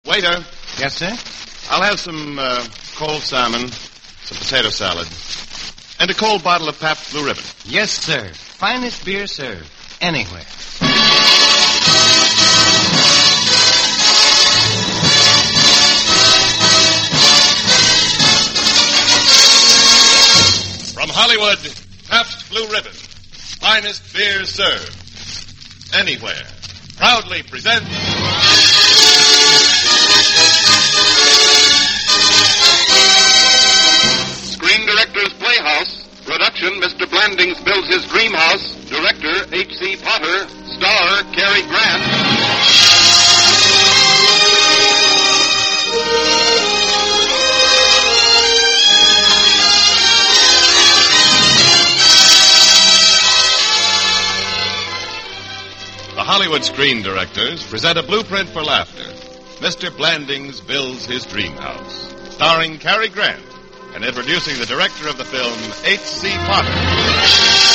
Waiter. Yes, sir? I'll have some cold salmon, some potato salad, and a cold bottle of Pabst Blue Ribbon. Yes, sir. Finest beer served anywhere. From Hollywood, Pabst Blue Ribbon. Finest beer served anywhere. Proudly presents... Screen Directors Playhouse. Production, Mr. Blandings Builds His Dream House. Director, H.C. Potter. Star, Cary Grant. The Hollywood Screen Directors present a blueprint for laughter. Mr. Blandings Builds His Dream House. Starring Cary Grant. And introducing the director of the film, H.C. Potter.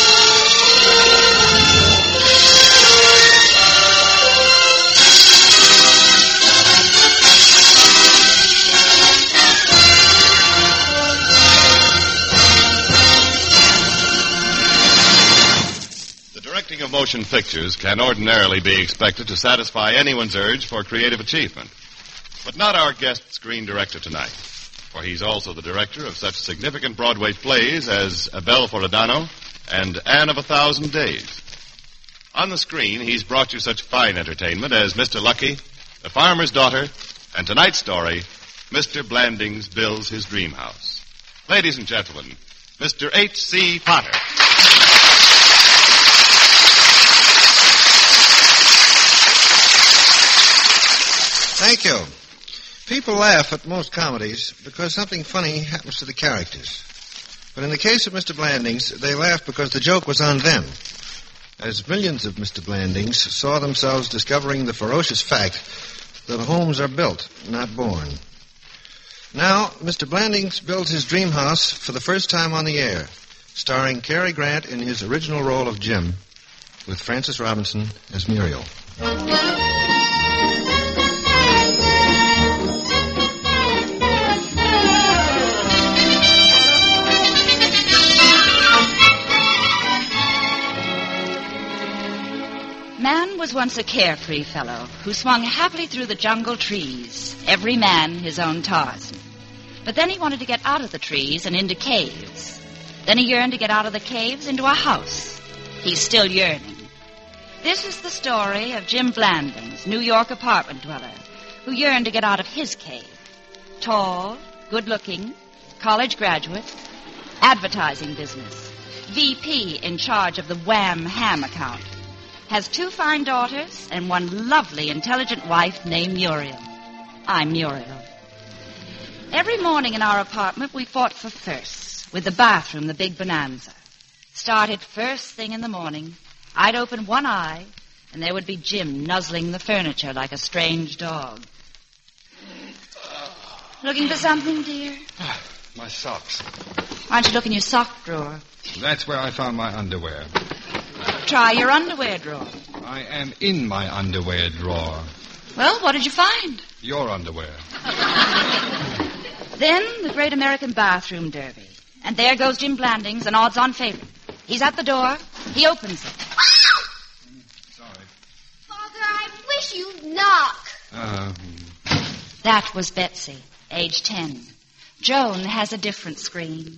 The directing of motion pictures can ordinarily be expected to satisfy anyone's urge for creative achievement. But not our guest screen director tonight. For he's also the director of such significant Broadway plays as A Belle for Adano and Anne of 1,000 Days. On the screen, he's brought you such fine entertainment as Mr. Lucky, The Farmer's Daughter, and tonight's story, Mr. Blandings Builds His Dream House. Ladies and gentlemen, Mr. H.C. Potter. Thank you. People laugh at most comedies because something funny happens to the characters. But in the case of Mr. Blandings, they laugh because the joke was on them. As millions of Mr. Blandings saw themselves discovering the ferocious fact that homes are built, not born. Now, Mr. Blandings builds his dream house for the first time on the air, starring Cary Grant in his original role of Jim, with Frances Robinson as Muriel. Man was once a carefree fellow who swung happily through the jungle trees, every man his own Tarzan. But then he wanted to get out of the trees and into caves. Then he yearned to get out of the caves into a house. He's still yearning. This is the story of Jim Blandings, New York apartment dweller, who yearned to get out of his cave. Tall, good-looking, college graduate, advertising business, VP in charge of the Wham Ham account. Has 2 fine daughters and 1 lovely, intelligent wife named Muriel. I'm Muriel. Every morning in our apartment, we fought for firsts, with the bathroom, the big bonanza. Started first thing in the morning. I'd open one eye, and there would be Jim nuzzling the furniture like a strange dog. Looking for something, dear? My socks. Why don't you look in your sock drawer? That's where I found my underwear. Try your underwear drawer. I am in my underwear drawer. Well, what did you find? Your underwear. Then the great American bathroom derby. And there goes Jim Blandings, an odds-on favorite. He's at the door. He opens it. Sorry. Father, I wish you'd knock. That was Betsy, age 10. Joan has a different scream.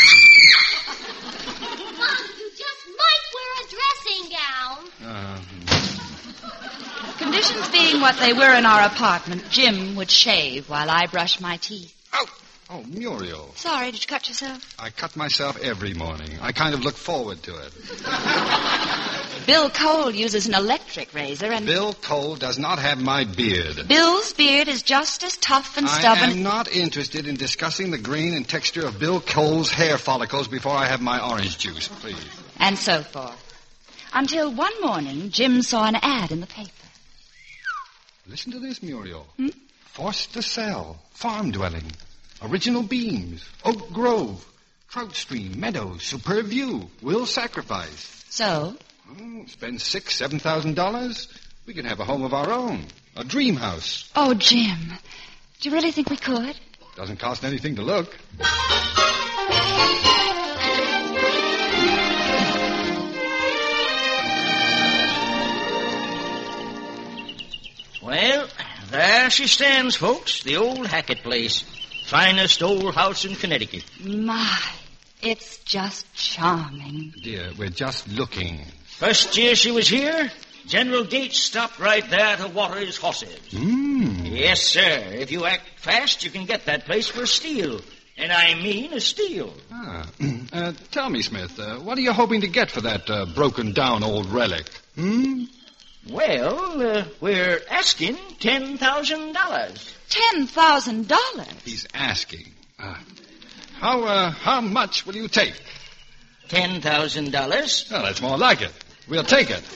Mom, you just might wear a dressing gown. Conditions being what they were in our apartment, Jim would shave while I brushed my teeth. Oh, Muriel. Sorry, did you cut yourself? I cut myself every morning. I kind of look forward to it. Bill Cole uses an electric razor and... Bill Cole does not have my beard. Bill's beard is just as tough and stubborn... I am not interested in discussing the grain and texture of Bill Cole's hair follicles before I have my orange juice, please. And so forth. Until one morning, Jim saw an ad in the paper. Listen to this, Muriel. Forced to sell. Farm dwelling. Original beams. Oak Grove. Trout stream. Meadows. Superb view. Will sacrifice. So? Spend $6,000, $7,000. We can have a home of our own. A dream house. Oh, Jim, do you really think we could? Doesn't cost anything to look. Well, there she stands, folks. The old Hackett place. Finest old house in Connecticut. My, it's just charming. Dear, we're just looking. First year she was here, General Gates stopped right there to water his horses. Yes, sir. If you act fast, you can get that place for a steal. And I mean a steal. Tell me, Smith, what are you hoping to get for that broken-down old relic? Well, we're asking $10,000. $10,000? He's asking. How much will you take? $10,000. Well, that's more like it. We'll take it.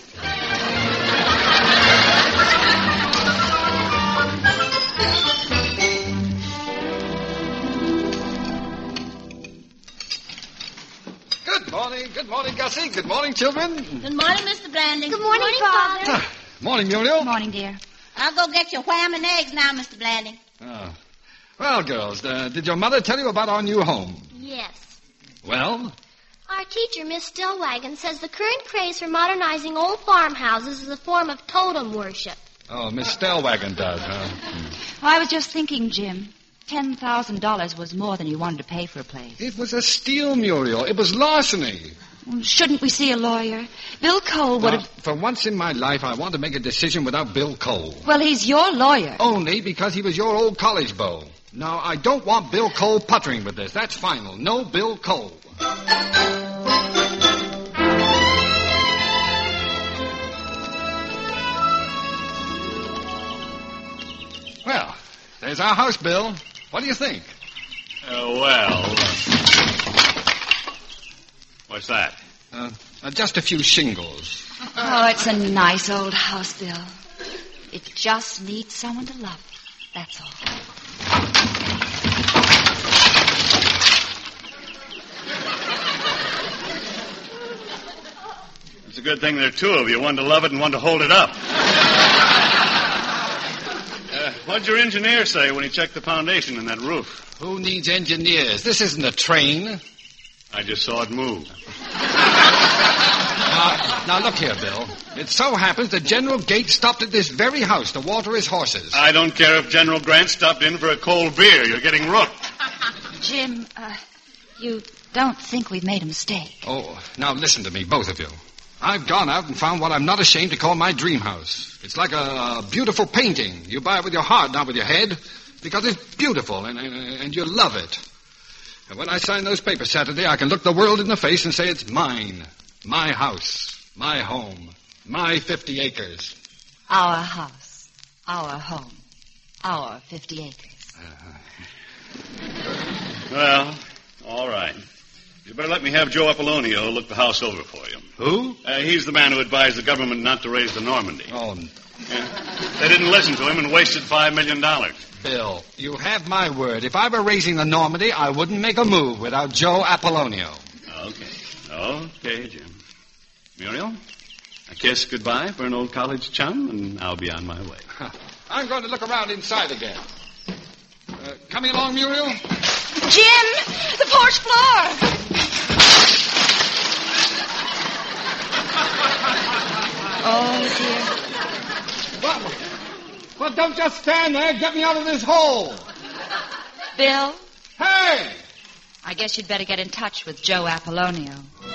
Good morning, Gussie. Good morning, children. Good morning, Mr. Blanding. Good morning, Father. Morning, Muriel. Morning, dear. I'll go get your wham and eggs now, Mr. Blanding. Oh. Well, girls, did your mother tell you about our new home? Yes. Well? Our teacher, Miss Stillwagon, says the current craze for modernizing old farmhouses is a form of totem worship. Oh, Miss Stellwagen does, huh? Well, I was just thinking, Jim, $10,000 was more than you wanted to pay for a place. It was a steal, Muriel. It was larceny. Well, shouldn't we see a lawyer? Bill Cole would have... For once in my life, I want to make a decision without Bill Cole. Well, he's your lawyer. Only because he was your old college beau. Now, I don't want Bill Cole puttering with this. That's final. No Bill Cole. Well, there's our house, Bill. What do you think? What's that? Just a few shingles. Oh, it's a nice old house, Bill. It just needs someone to love it. That's all. It's a good thing there are two of you, one to love it and one to hold it up. What'd your engineer say when he checked the foundation in that roof? Who needs engineers? This isn't a train. I just saw it move. Now, look here, Bill. It so happens that General Gates stopped at this very house to water his horses. I don't care if General Grant stopped in for a cold beer. You're getting rooked. Jim, you don't think we've made a mistake? Oh, now listen to me, both of you. I've gone out and found what I'm not ashamed to call my dream house. It's like a beautiful painting. You buy it with your heart, not with your head, because it's beautiful and you love it. And when I sign those papers Saturday, I can look the world in the face and say it's mine. My house. My home. My 50 acres. Our house. Our home. Our 50 acres. Well, all right. You better let me have Joe Apollonio look the house over for you. Who? He's the man who advised the government not to raise the Normandy. Oh, Yeah. They didn't listen to him and wasted $5 million. Bill, you have my word. If I were raising the Normandy, I wouldn't make a move without Joe Apollonio. Okay, Jim. Muriel, a kiss goodbye for an old college chum, and I'll be on my way. I'm going to look around inside again. Coming along, Muriel? Jim! The porch floor! Oh, dear. Well, don't just stand there. Get me out of this hole. Bill, Hey! I guess you'd better get in touch with Joe Apollonio.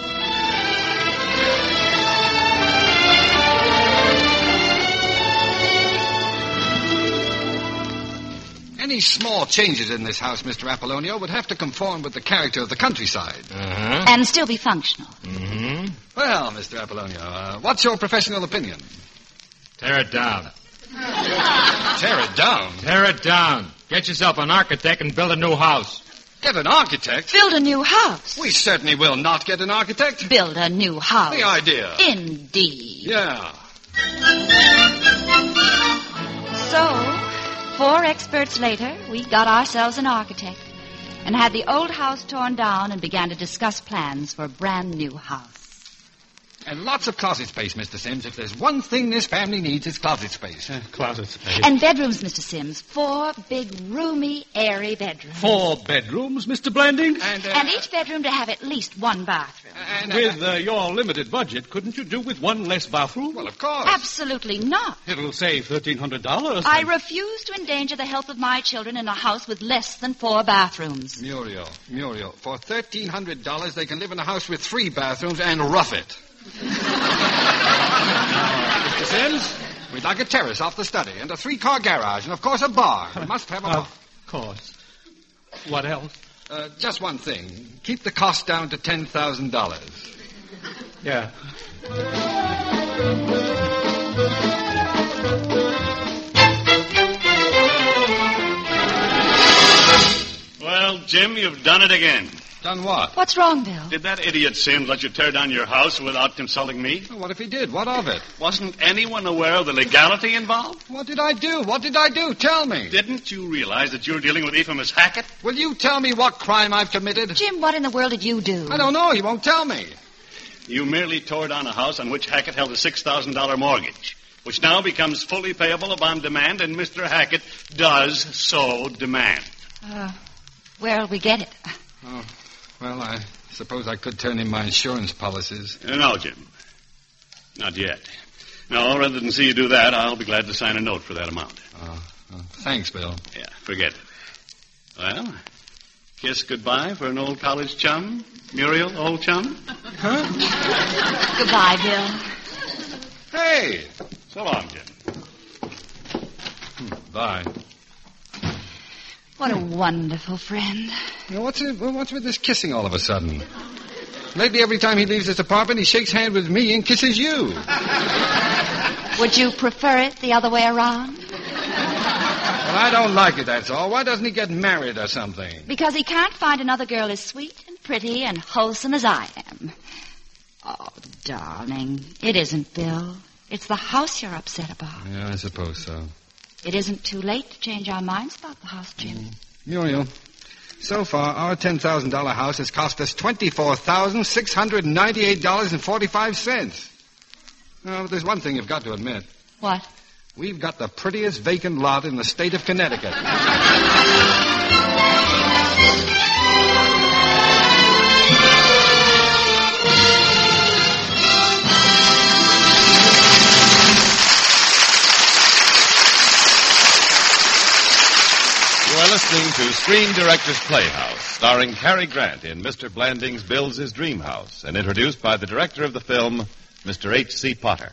Any small changes in this house, Mr. Apollonio, would have to conform with the character of the countryside. And still be functional. Well, Mr. Apollonio, what's your professional opinion? Tear it down. Tear it down. Tear it down. Get yourself an architect and build a new house. Get an architect? Build a new house. We certainly will not get an architect. Build a new house. The idea. Indeed. Yeah. So, 4 experts later, we got ourselves an architect and had the old house torn down and began to discuss plans for a brand new house. And lots of closet space, Mr. Sims. If there's one thing this family needs, it's closet space. Closet space. And bedrooms, Mr. Sims. 4 big, roomy, airy bedrooms. 4 bedrooms, Mr. Blandings? And each bedroom to have at least 1 bathroom. With your limited budget, couldn't you do with 1 less bathroom? Well, of course. Absolutely not. It'll save $1,300. I refuse to endanger the health of my children in a house with less than 4 bathrooms. Muriel, for $1,300, they can live in a house with 3 bathrooms and rough it. Mr. Sims, we'd like a terrace off the study and a 3-car garage and, of course, a bar. We must have a bar. Of course. What else? Just one thing. Keep the cost down to $10,000. Yeah. Well, Jim, you've done it again. Done what? What's wrong, Bill? Did that idiot Sims let you tear down your house without consulting me? What if he did? What of it? Wasn't anyone aware of the legality involved? What did I do? What did I do? Tell me. Didn't you realize that you're dealing with Ephraim Hackett? Will you tell me what crime I've committed? Jim, what in the world did you do? I don't know. You won't tell me. You merely tore down a house on which Hackett held a $6,000 mortgage, which now becomes fully payable upon demand, and Mr. Hackett does so demand. Where'll we get it? Oh, well, I suppose I could turn in my insurance policies. No, Jim. Not yet. No, rather than see you do that, I'll be glad to sign a note for that amount. Thanks, Bill. Yeah, forget it. Well, kiss goodbye for an old college chum, Muriel, old chum. Huh? Goodbye, Bill. Hey, so long, Jim. Bye. What a wonderful friend. You know, what's with this kissing all of a sudden? Lately, every time he leaves this apartment, he shakes hands with me and kisses you. Would you prefer it the other way around? Well, I don't like it, that's all. Why doesn't he get married or something? Because he can't find another girl as sweet and pretty and wholesome as I am. Oh, darling, it isn't Bill. It's the house you're upset about. Yeah, I suppose so. It isn't too late to change our minds about the house, Jim. Muriel, so far, our $10,000 house has cost us $24,698.45. Well, but there's one thing you've got to admit. What? We've got the prettiest vacant lot in the state of Connecticut. You are listening to Screen Director's Playhouse, starring Cary Grant in Mr. Blandings Builds His Dream House, and introduced by the director of the film, Mr. H.C. Potter.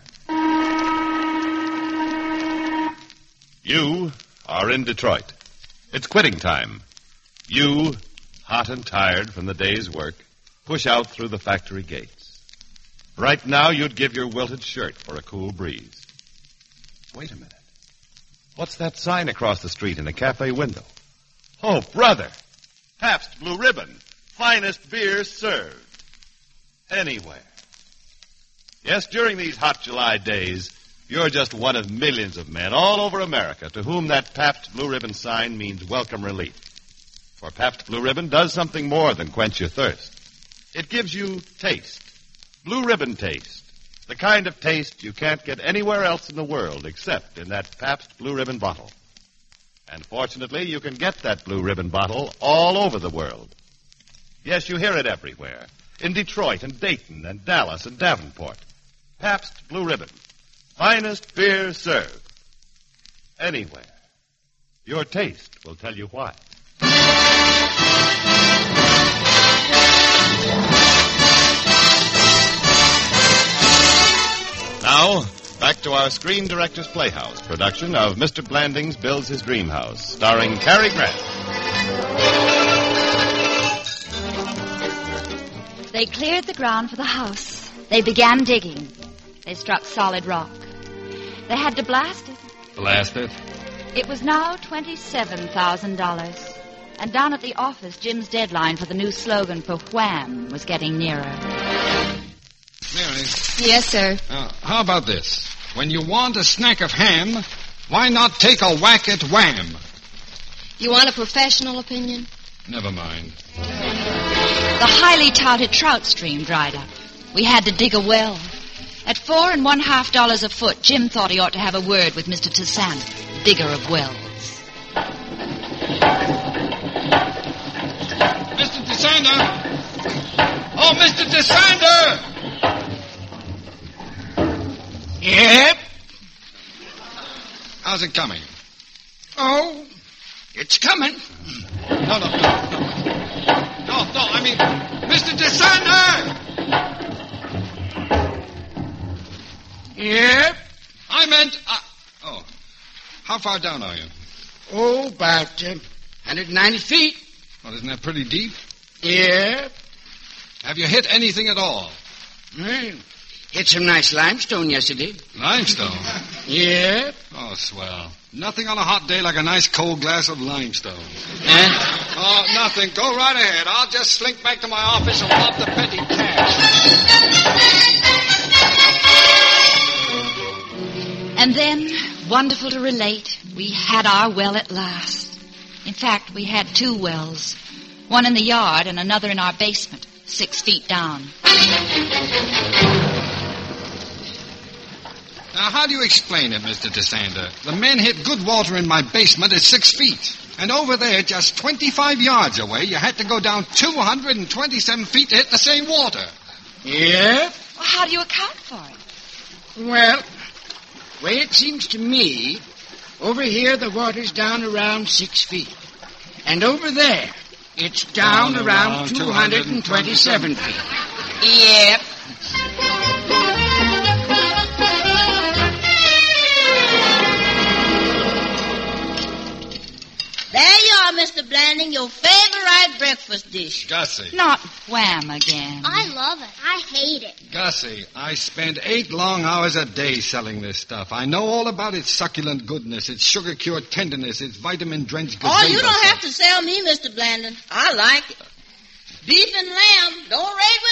You are in Detroit. It's quitting time. You, hot and tired from the day's work, push out through the factory gates. Right now, you'd give your wilted shirt for a cool breeze. Wait a minute. What's that sign across the street in a cafe window? Oh, brother. Pabst Blue Ribbon. Finest beer served. Anywhere. Yes, during these hot July days, you're just one of millions of men all over America to whom that Pabst Blue Ribbon sign means welcome relief. For Pabst Blue Ribbon does something more than quench your thirst. It gives you taste. Blue Ribbon taste. The kind of taste you can't get anywhere else in the world except in that Pabst Blue Ribbon bottle. And fortunately, you can get that Blue Ribbon bottle all over the world. Yes, you hear it everywhere. In Detroit and Dayton and Dallas and Davenport. Pabst Blue Ribbon. Finest beer served. Anywhere. Your taste will tell you why. Now, back to our Screen Director's Playhouse production of Mr. Blandings Builds His Dream House, starring Cary Grant. They cleared the ground for the house. They began digging. They struck solid rock. They had to blast it. Blast it? It was now $27,000. And down at the office, Jim's deadline for the new slogan for Wham was getting nearer. Mary. Yes, sir. How about this? When you want a snack of ham, why not take a whack at Wham? You want a professional opinion? Never mind. The highly touted trout stream dried up. We had to dig a well. At $4 1/2 a foot, Jim thought he ought to have a word with Mr. Tasander, digger of wells. Mr. Tasander! Oh, Mr. Tasander! Yep. How's it coming? Oh, it's coming. No, I mean, Mr. Tasander! Yep. I meant... oh, how far down are you? Oh, about 190 feet. Well, isn't that pretty deep? Yep. Have you hit anything at all? Well, hit some nice limestone yesterday. Limestone? Yep. Oh, swell. Nothing on a hot day like a nice cold glass of limestone. Oh, nothing. Go right ahead. I'll just slink back to my office and rob the petty cash. And then, wonderful to relate, we had our well at last. In fact, we had 2 wells. One in the yard and another in our basement, 6 feet down. Now, how do you explain it, Mr. Tasander? The men hit good water in my basement at 6 feet. And over there, just 25 yards away, you had to go down 227 feet to hit the same water. Yep. Well, how do you account for it? Well, the way it seems to me, over here the water's down around 6 feet. And over there, it's down around 227 feet. Yep. There you are, Mr. Blanding, your favorite breakfast dish. Gussie. Not wham again. I love it. I hate it. Gussie, I spend 8 long hours a day selling this stuff. I know all about its succulent goodness, its sugar-cured tenderness, its vitamin-drenched gazebo. Oh, you don't have to sell me, Mr. Blanding. I like it. Beef and lamb, don't raid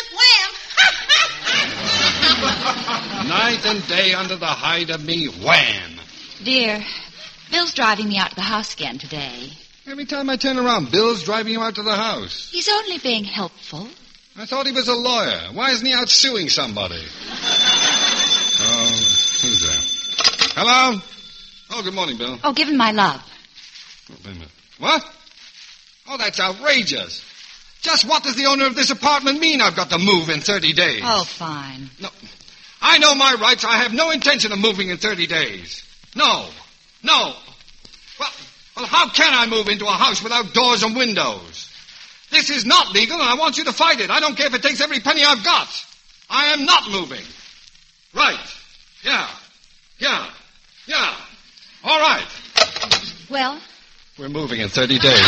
with wham. Night and day under the hide of me, wham. Dear, Bill's driving me out to the house again today. Every time I turn around, Bill's driving you out to the house. He's only being helpful. I thought he was a lawyer. Why isn't he out suing somebody? Oh, who's there? Hello? Oh, good morning, Bill. Oh, give him my love. Oh, wait a minute. What? Oh, that's outrageous. Just what does the owner of this apartment mean I've got to move in 30 days? Oh, fine. No. I know my rights. I have no intention of moving in 30 days. No. Well, how can I move into a house without doors and windows? This is not legal, and I want you to fight it. I don't care if it takes every penny I've got. I am not moving. Right. Yeah. All right. Well? We're moving in 30 days.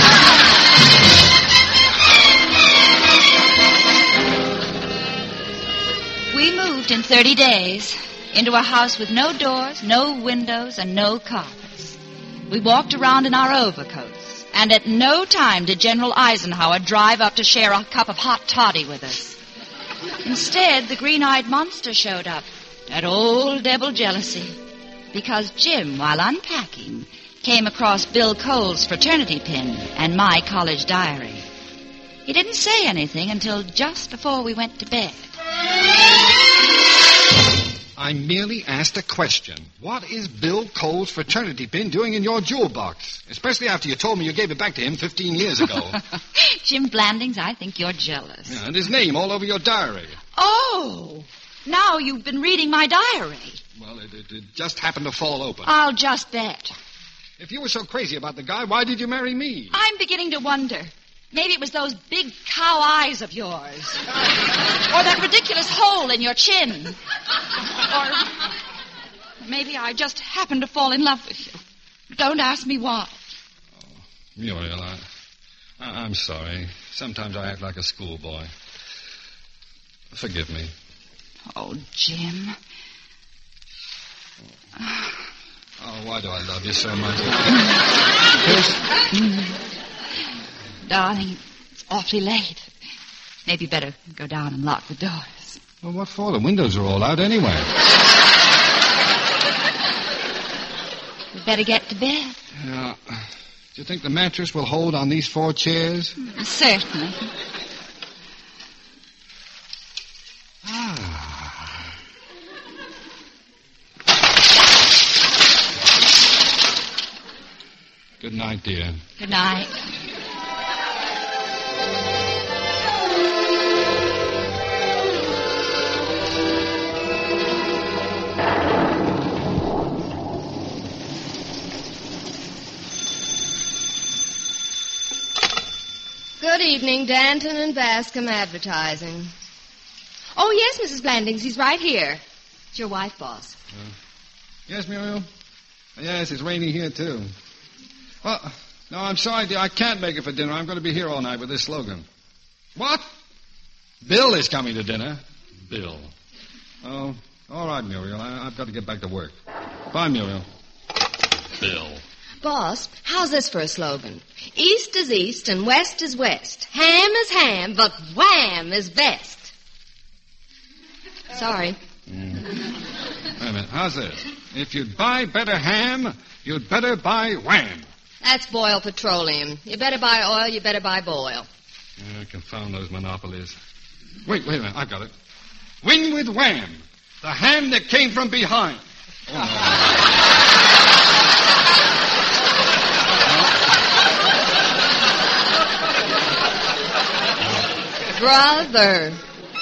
We moved in 30 days into a house with no doors, no windows, and no carpets. We walked around in our overcoats, and at no time did General Eisenhower drive up to share a cup of hot toddy with us. Instead, the green-eyed monster showed up, that old devil Jealousy, because Jim, while unpacking, came across Bill Cole's fraternity pin and my college diary. He didn't say anything until just before we went to bed. I merely asked a question. What is Bill Cole's fraternity pin doing in your jewel box? Especially after you told me you gave it back to him 15 years ago. Jim Blandings, I think you're jealous. Yeah, and his name all over your diary. Oh, now you've been reading my diary. Well, it just happened to fall open. I'll just bet. If you were so crazy about the guy, why did you marry me? I'm beginning to wonder. Maybe it was those big cow eyes of yours. Or that ridiculous hole in your chin. Or maybe I just happened to fall in love with you. Don't ask me why. Oh, Muriel, I'm sorry. Sometimes I act like a schoolboy. Forgive me. Oh, Jim. Oh, why do I love you so much? Darling, it's awfully late. Maybe better go down and lock the doors. Well, what for? The windows are all out anyway. We'd better get to bed. Yeah. Do you think the mattress will hold on these 4 chairs? Certainly. Good night, dear. Good night. Good evening, Danton and Bascom Advertising. Oh, yes, Mrs. Blandings, he's right here. It's your wife, boss. Yes, Muriel? Yes, it's raining here, too. Well, no, I'm sorry, dear. I can't make it for dinner. I'm going to be here all night with this slogan. What? Bill is coming to dinner. Bill. Oh, all right, Muriel. I've got to get back to work. Bye, Muriel. Bill. Boss, how's this for a slogan? East is east and west is west. Ham is ham, but wham is best. Sorry. Wait a minute. How's this? If you'd buy better ham, you'd better buy wham. That's Boyle Petroleum. You better buy oil, you better buy Boyle. Confound those monopolies. Wait a minute. I've got it. Win with wham. The ham that came from behind. Oh, no. Brother.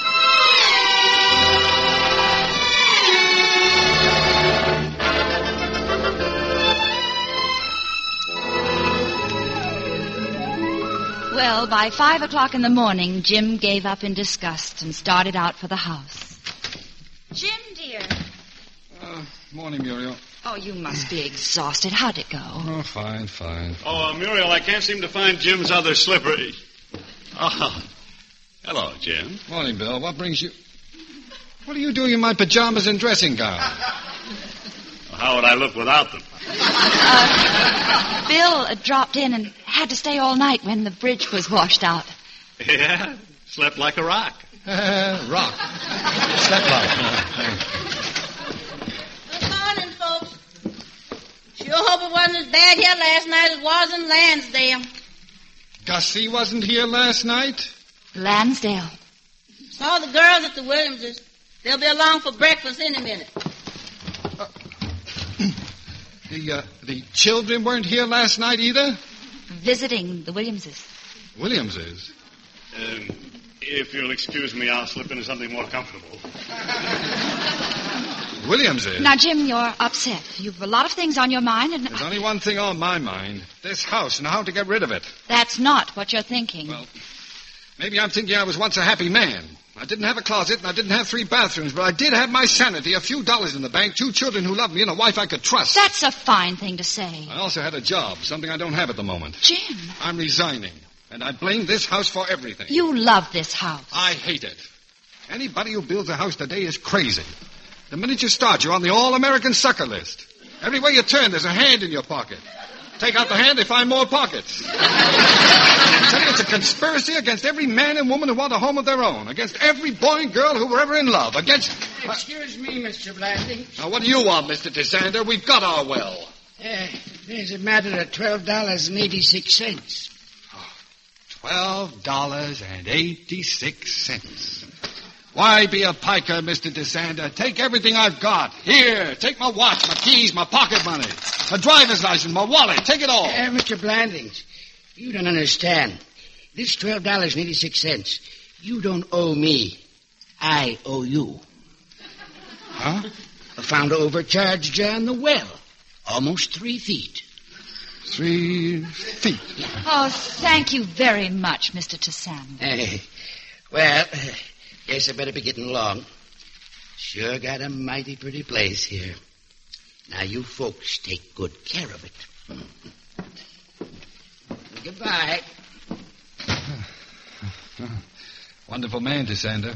Well, by 5 o'clock in the morning, Jim gave up in disgust and started out for the house. Jim, dear. Morning, Muriel. Oh, you must be exhausted. How'd it go? Oh, fine. Oh, Muriel, I can't seem to find Jim's other slipper. Oh, hello, Jim. Morning, Bill. What brings you... What are you doing in my pajamas and dressing gown? How would I look without them? Bill dropped in and had to stay all night when the bridge was washed out. Yeah, slept like a rock. Rock. Slept like. Good morning, folks. Sure hope it wasn't as bad here last night as it was in Lansdale. Gussie wasn't here last night? Lansdale. Saw the girls at the Williamses. They'll be along for breakfast any minute. The children weren't here last night either? Visiting the Williamses. Williamses? If you'll excuse me, I'll slip into something more comfortable. Williamses? Now, Jim, you're upset. You've a lot of things on your mind, and... There's only one thing on my mind. This house and how to get rid of it. That's not what you're thinking. Well, maybe I'm thinking I was once a happy man. I didn't have a closet, and I didn't have 3 bathrooms, but I did have my sanity, a few dollars in the bank, 2 children who loved me, and a wife I could trust. That's a fine thing to say. I also had a job, something I don't have at the moment. Jim. I'm resigning, and I blame this house for everything. You love this house. I hate it. Anybody who builds a house today is crazy. The minute you start, you're on the all-American sucker list. Everywhere you turn, there's a hand in your pocket. Take out the hand, they find more pockets. I tell you, it's a conspiracy against every man and woman who want a home of their own, against every boy and girl who were ever in love, against... Excuse me, Mr. Blandings. Now, what do you want, Mr. DeSander? We've got our well. There's a matter of $12.86. $12.86. Why be a piker, Mr. DeSander? Take everything I've got. Here, take my watch, my keys, my pocket money, my driver's license, my wallet. Take it all. Mr. Blandings, you don't understand. This $12.86, you don't owe me. I owe you. Huh? I found an overcharged jar in the well. Almost 3 feet. 3 feet. Oh, thank you very much, Mr. DeSander. Well... Guess I better be getting along. Sure got a mighty pretty place here. Now, you folks take good care of it. Goodbye. Wonderful man, DeSander.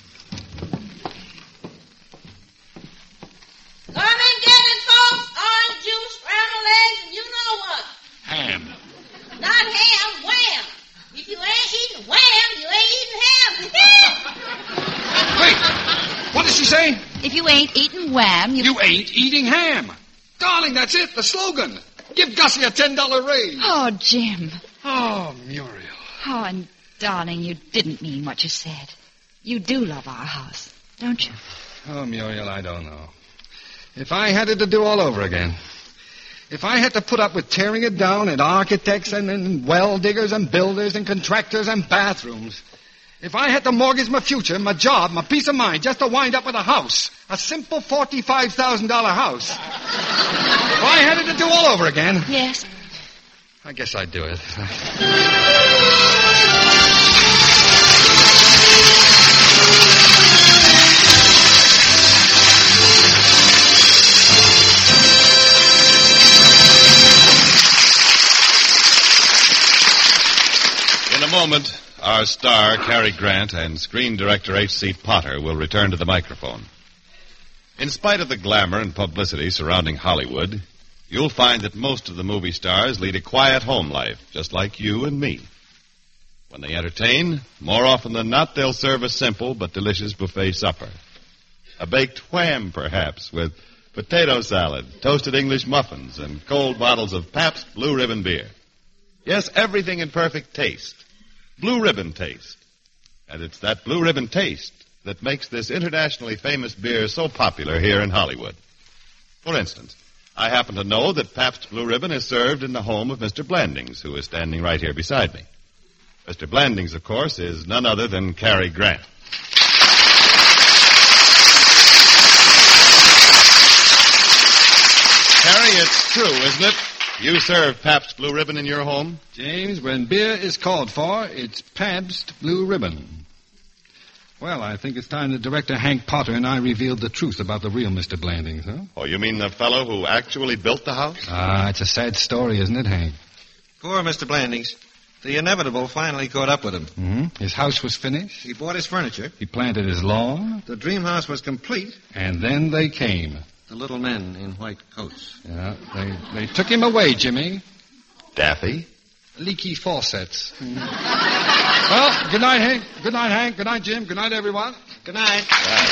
Come and get it, folks. Orange juice, scrambled eggs, and you know what. Ham. Not ham, wham. If you ain't eating wham, you ain't eating ham. Wait, what did she say? If you ain't eating wham, You ain't eating ham. Darling, that's it, the slogan. Give Gussie a $10 raise. Oh, Jim. Oh, Muriel. Oh, and darling, you didn't mean what you said. You do love our house, don't you? Oh, Muriel, I don't know. If I had it to do all over again. If I had to put up with tearing it down and architects and well diggers and builders and contractors and bathrooms. If I had to mortgage my future, my job, my peace of mind, just to wind up with a house. A simple $45,000 house. If I had it to do all over again. Yes. I guess I'd do it. In a moment, our star, Cary Grant, and screen director H.C. Potter will return to the microphone. In spite of the glamour and publicity surrounding Hollywood, you'll find that most of the movie stars lead a quiet home life, just like you and me. When they entertain, more often than not, they'll serve a simple but delicious buffet supper. A baked wham, perhaps, with potato salad, toasted English muffins, and cold bottles of Pabst Blue Ribbon beer. Yes, everything in perfect taste. Blue Ribbon taste. And it's that Blue Ribbon taste that makes this internationally famous beer so popular here in Hollywood. For instance, I happen to know that Pabst Blue Ribbon is served in the home of Mr. Blandings, who is standing right here beside me. Mr. Blandings, of course, is none other than Cary Grant. Cary, it's true, isn't it? You serve Pabst Blue Ribbon in your home? James, when beer is called for, it's Pabst Blue Ribbon. Well, I think it's time that Director Hank Potter and I revealed the truth about the real Mr. Blandings, huh? Oh, you mean the fellow who actually built the house? It's a sad story, isn't it, Hank? Poor Mr. Blandings. The inevitable finally caught up with him. Mm-hmm. His house was finished. He bought his furniture. He planted his lawn. The dream house was complete. And then they came. The little men in white coats. Yeah, they took him away, Jimmy. Daffy? Leaky faucets. Well, good night, Hank. Good night, Hank. Good night, Jim. Good night, everyone. Good night. Right.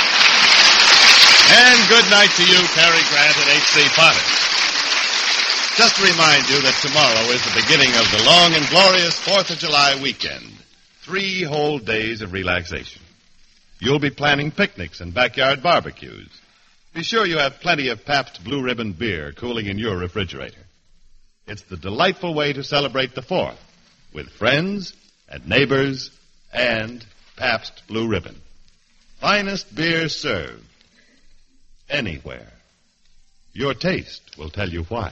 And good night to you, Cary Grant and H.C. Potter. Just to remind you that tomorrow is the beginning of the long and glorious 4th of July weekend. 3 whole days of relaxation. You'll be planning picnics and backyard barbecues. Be sure you have plenty of Pabst Blue Ribbon beer cooling in your refrigerator. It's the delightful way to celebrate the 4th with friends and neighbors and Pabst Blue Ribbon. Finest beer served anywhere. Your taste will tell you why.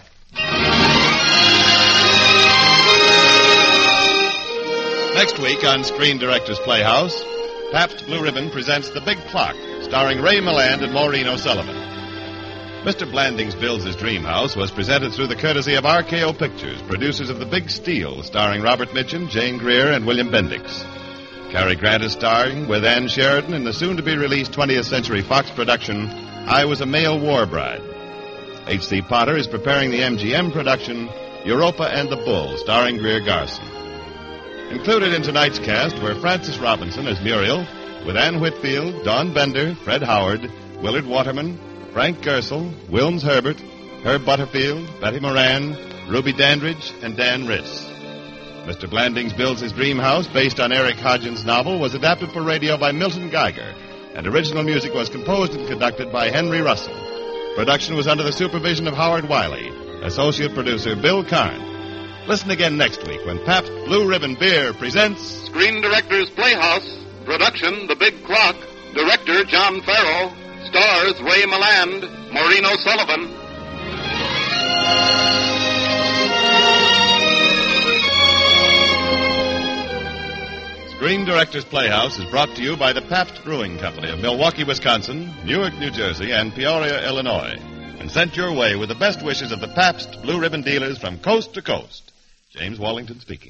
Next week on Screen Directors Playhouse, Pabst Blue Ribbon presents The Big Clock, starring Ray Milland and Maureen O'Sullivan. Mr. Blandings Builds His Dream House was presented through the courtesy of RKO Pictures, producers of The Big Steal, starring Robert Mitchum, Jane Greer, and William Bendix. Cary Grant is starring with Ann Sheridan in the soon-to-be-released 20th Century Fox production, I Was a Male War Bride. H.C. Potter is preparing the MGM production, Europa and the Bull, starring Greer Garson. Included in tonight's cast were Frances Robinson as Muriel, with Ann Whitfield, Don Bender, Fred Howard, Willard Waterman, Frank Gersel, Wilms Herbert, Herb Butterfield, Betty Moran, Ruby Dandridge, and Dan Riss. Mr. Blandings Builds His Dream House, based on Eric Hodgins' novel, was adapted for radio by Milton Geiger, and original music was composed and conducted by Henry Russell. Production was under the supervision of Howard Wiley. Associate producer Bill Karn. Listen again next week when Pabst Blue Ribbon Beer presents Screen Directors Playhouse. Production, The Big Clock. Director, John Farrell. Stars, Ray Milland, Maureen O'Sullivan. Screen Directors Playhouse is brought to you by the Pabst Brewing Company of Milwaukee, Wisconsin, Newark, New Jersey, and Peoria, Illinois, and sent your way with the best wishes of the Pabst Blue Ribbon dealers from coast to coast. James Wallington speaking.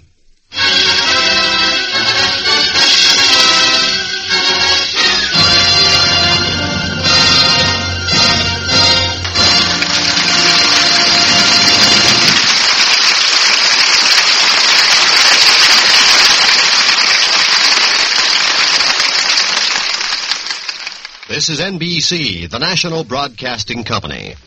This is NBC, the national broadcasting company.